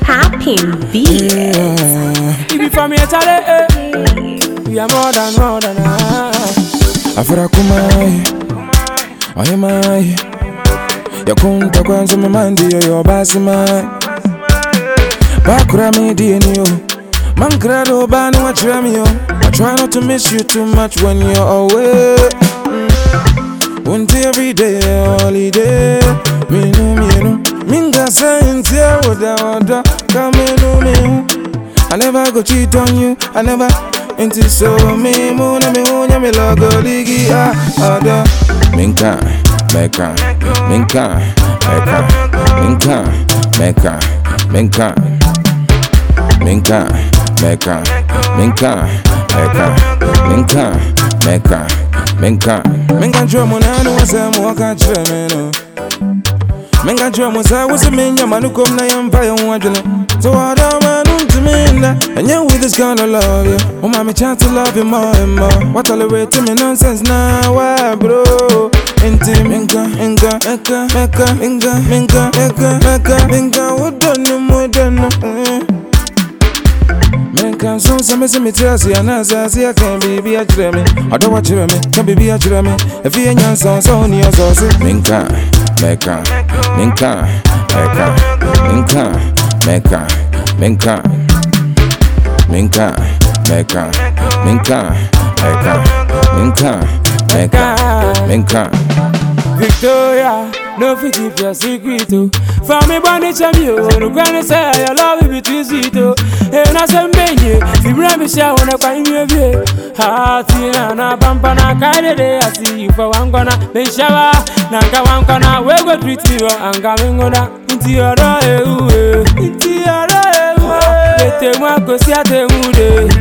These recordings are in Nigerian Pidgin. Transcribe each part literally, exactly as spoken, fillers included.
Popping beats. If you from here, Charlie, eh, we are more than more than ah. Afra kumai, oye mai, yakunta kwanza mamandi yo basi mai. Bakura mi diyo, mankrado bani wachirami yo. I try not to miss you too much when you're away. Until every day holiday, me no me no. Minga saying tia woda woda, come no me. I never go cheat on you, I never. Inti so me muna me unya me logo ligi ah ada. Minka, meka, minka, meka, minka, meka, minka, minka, meka, minka, meka, minka, meka, minka. Minka jomo na no wasa mo ka cheme no. Minka jomo sa wasa menya manukom na yampa yonwadle. So I don't want to me and you with this kind of love, yeah. Oh, mommy, chance to love you more and more. What tolerate to me nonsense now, why, bro? Inti minka, inka, eka, meka, inka, minka, eka, meka, minka. What done you more than no? Minka, so some miss me tell you, and as I see, I can't be a Jeremy. I don't watch me, can't be a Jeremy. If you ain't your son, so near so minka, meka, minka, eka, minka. Meka, minka, minka, meka, minka, meka, minka, meka, minka. Victoria, no fit keep your secret too. For me, bunny champion, no granny say I love you between sweet too. And I say many, if you me share when I find you here. Hearty na bumper na kaide day, I see you for one corner. Then shower, na ka one corner. We go treat me well, and coming on that. Inti ora ewe, inti ora ewe. Lete mwa kosi ate mude.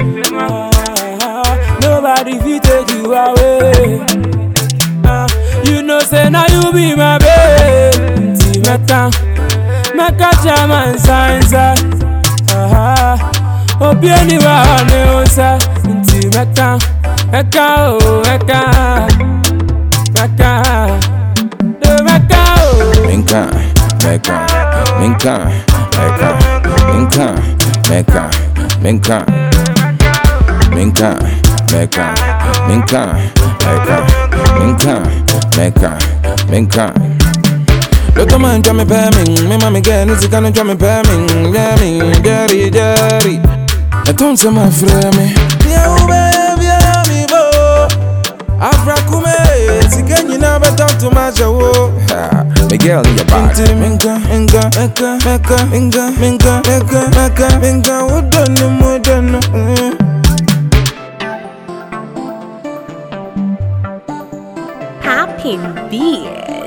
Nobody fit take you away. You know say now you be my babe. Inti meka, meka chaman sansa. Obi anywhere on the outside. Inti meka, meka oh meka, meka, do meka oh. Minka, meka, minka, meka, minka, meka, minka, minka, meka, minka, meka, minka, meka, minka. Look at man, me pamming, me mommy get this kind of drum me pamming, jamming, daddy, daddy. I don't say my friend me. Yeah, baby, yeah, me bo. Afra kume, sigen you never talk too much, oh. Miguel in your body. Minka, minka, meka, meka, minka, minka, meka, meka, minka. What done you more than no? Popping beats.